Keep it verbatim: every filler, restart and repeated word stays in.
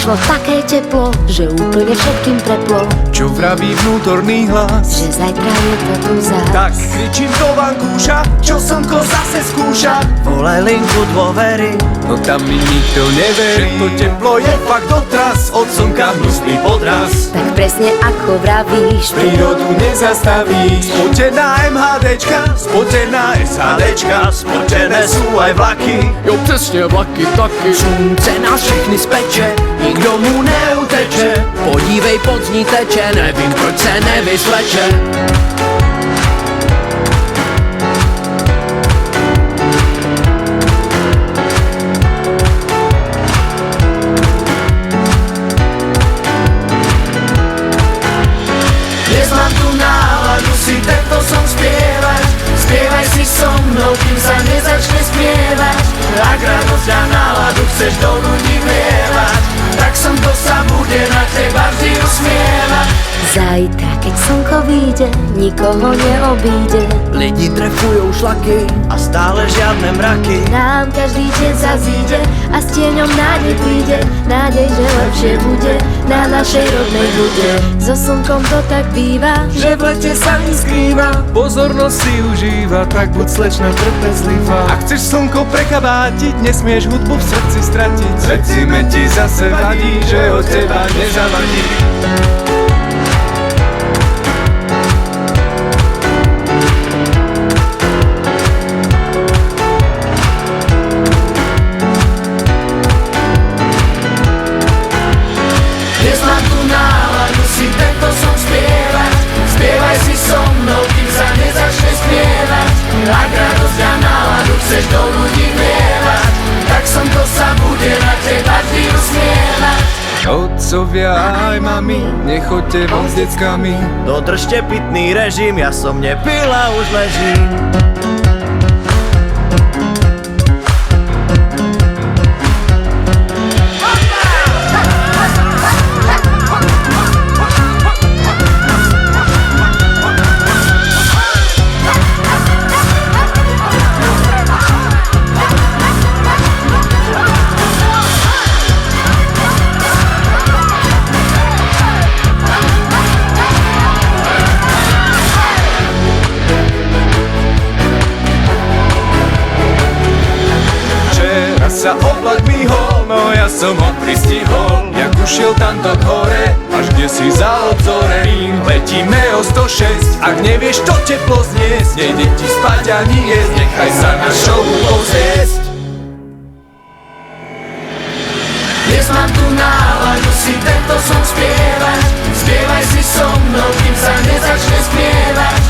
prišlo také teplo, že úplne všetkým preplo. Čo vraví vnútorný hlas? Že zajtra je to tu zás. Tak kričím do vankúša, čo slnko zase skúša. Volaj linku dôvery, no tam mi nikto neverí. Že to teplo je fakt dotraz, od slnka hnusný podraz. Tak presne ako vravíš, Prírodu nezastavíš. Spotená MHDčka, spotená SHDčka, spotené sú aj vlaky. jo přesně vlaky taky. Slunce nás všechny speče, nikdo mu neuteče. Podívej, pod z ní teče, nevím proč se nevysleče. Dnes mám tu náladu si tento som spievať. Spievaj si so mnou, kým sa nezačne spievať. Ak radosť a náladu chceš do ľudí vlievať, tak slnko sa bude na teba vždy usmievať. zajtra, keď slnko vyjde, nikoho neobíde. Lidi trefujou šlaky a stále žiadne mraky. Nám každý deň zazíde a s tieňom nádej príde. Nádej, že lepšie bude na našej rodnej bude. So slnkom to tak býva, Že v lete sa mi skrýva, pozornosť si užíva, tak buď slečna trpezlivá. Ak chceš slnko prekabátiť, nesmieš hudbu v srdci stratiť. Srdcime ti zase vadí, že od teba nezavadí. Dnes mám tu náladu si tento som spievať. Spievaj si so mnou, kým sa nezačne spievať. Ak radosť a náladu chceš do ľudí vlievať, tak slnko sa bude na teba vždy usmievať. Otcovia aj mami, nechoďte von s deckami. Dodržte pitný režim, ja som nepil a už ležím. Sa oblak myhol, no ja som ho pristihol. Jak ušiel tamto hore, až kde si za obzorem. Letíme o sto šesť, ak nevieš to teplo zniesť, nejde ti spať ani jesť, nechaj sa na show pozrieť. Dnes mám tu náladu si tento som spievať. Spievaj si so mnou, kým sa nezačne spievať.